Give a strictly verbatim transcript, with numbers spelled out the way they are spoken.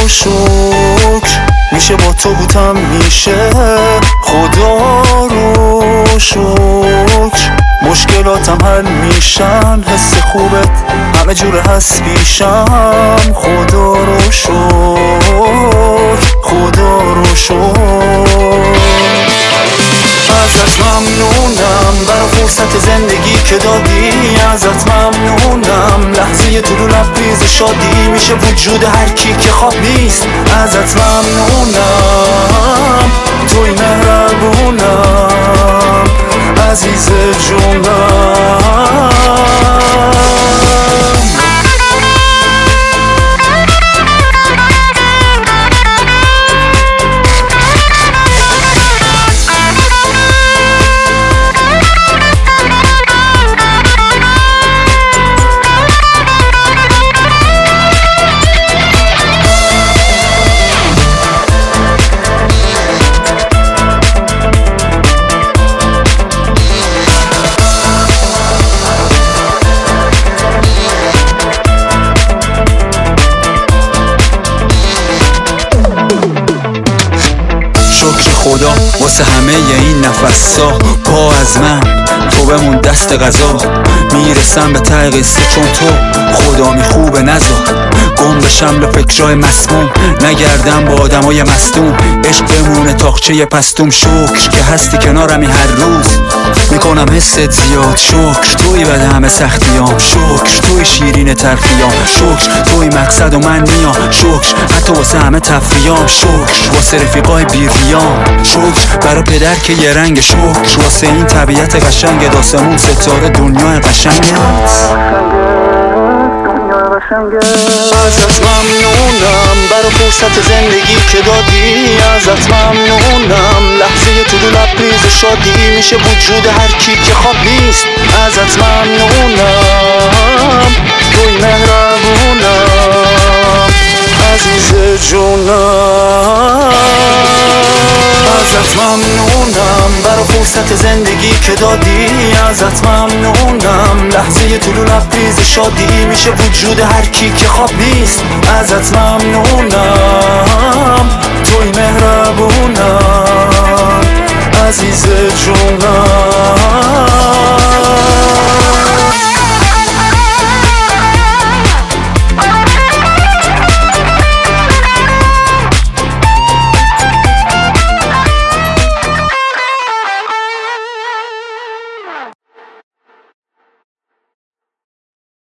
شکر میشه با تو بودم میشه خدا رو شکر مشکلاتم حل میشن حس خوبت همه جور هست پیشم خدا رو شکر خدا رو شکر ازت ممنونم برای فرصت زندگی که دادی ازت ممنونم لحظه طلوع لبریز شادی میشه وجود هر کی که خواب نیست ازت ممنونم توی مهربونم عزیز جونم شکر خدا واسه همه این نفسا پا از من تو بمون دست غذا میرسم به ته قصه چون تو خدا می خوبه نذار گم بشم به فکرای مسموم نگردم با آدمای مصدوم عشق بمونه تاقچه پستوم شکر که هستی کنارمی هر روز میکنم حست زیاد شکر توی بده همه سختیام شکر توی شیرین تلخیام شکر توی مقصد و من میام شکر حتی واسه همه تفریام شکر واسه رفیقای بیریام شکر برای پدر که یه رنگ شکر واسه این طبیعت قشنگ داسمون ستاره دنیا قشنگه ازت ممنونم برای فرصت زندگی که دادی ازت ممنونم لحظه طلوع لبریز شادی میشه وجود هر کی که خواب نیست ازت ممنونم توی مهربونم عزیز جونم ازت ممنونم برای فرصت زندگی که دادی ازت ممنونم لحظه طلوع لبریز شادی میشه وجود هر کی که خواب نیست ازت ممنونم توی مهربونم عزیز جونم